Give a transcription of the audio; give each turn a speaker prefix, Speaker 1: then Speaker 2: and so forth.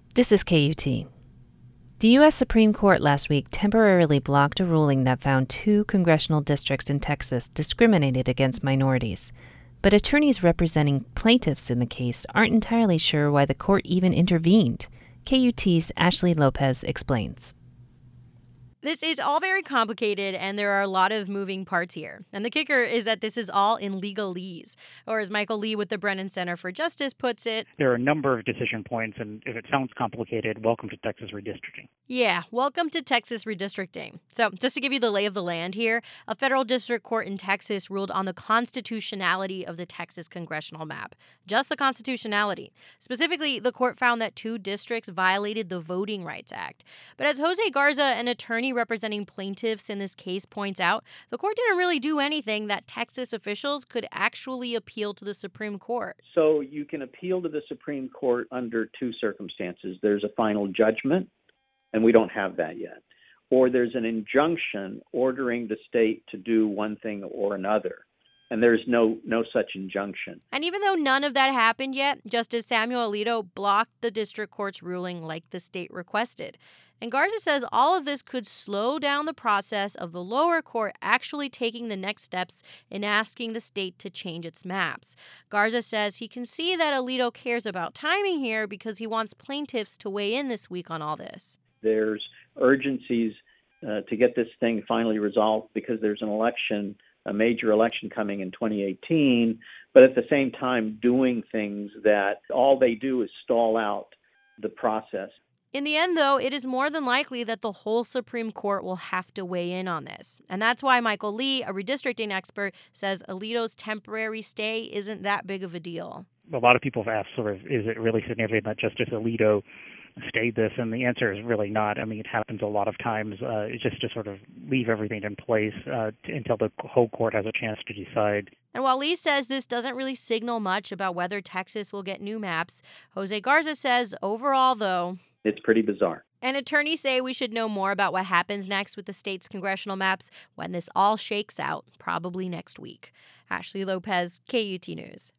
Speaker 1: This is KUT. The U.S. Supreme Court last week temporarily blocked a ruling that found 2 congressional districts in Texas discriminated against minorities. But attorneys representing plaintiffs in the case aren't entirely sure why the court even intervened. KUT's Ashley Lopez explains.
Speaker 2: This is all very complicated, and there are a lot of moving parts here. And the kicker is that this is all in legalese. Or as Michael Lee with the Brennan Center for Justice puts it,
Speaker 3: there are a number of decision points, and if it sounds complicated, welcome to Texas redistricting.
Speaker 2: Yeah, welcome to Texas redistricting. So just to give you the lay of the land here, a federal district court in Texas ruled on the constitutionality of the Texas congressional map. Just the constitutionality. Specifically, the court found that 2 districts violated the Voting Rights Act. But as Jose Garza, an attorney representing plaintiffs in this case, points out, the court didn't really do anything that Texas officials could actually appeal to the Supreme Court.
Speaker 4: So you can appeal to the Supreme Court under 2 circumstances. There's a final judgment, and we don't have that yet. Or there's an injunction ordering the state to do one thing or another. And there's no such injunction.
Speaker 2: And even though none of that happened yet, Justice Samuel Alito blocked the district court's ruling like the state requested. And Garza says all of this could slow down the process of the lower court actually taking the next steps in asking the state to change its maps. Garza says he can see that Alito cares about timing here because he wants plaintiffs to weigh in this week on all this.
Speaker 4: There's urgencies to get this thing finally resolved because there's an election, a major election coming in 2018, but at the same time doing things that all they do is stall out the process.
Speaker 2: In the end, though, it is more than likely that the whole Supreme Court will have to weigh in on this. And that's why Michael Lee, a redistricting expert, says Alito's temporary stay isn't that big of a deal.
Speaker 3: A lot of people have asked, is it really significant that Justice Alito stayed this? And the answer is really not. I mean, it happens a lot of times. It's just to sort of leave everything in place until the whole court has a chance to decide.
Speaker 2: And while Lee says this doesn't really signal much about whether Texas will get new maps, Jose Garza says overall, though,
Speaker 4: it's pretty bizarre.
Speaker 2: And attorneys say we should know more about what happens next with the state's congressional maps when this all shakes out, probably next week. Ashley Lopez, KUT News.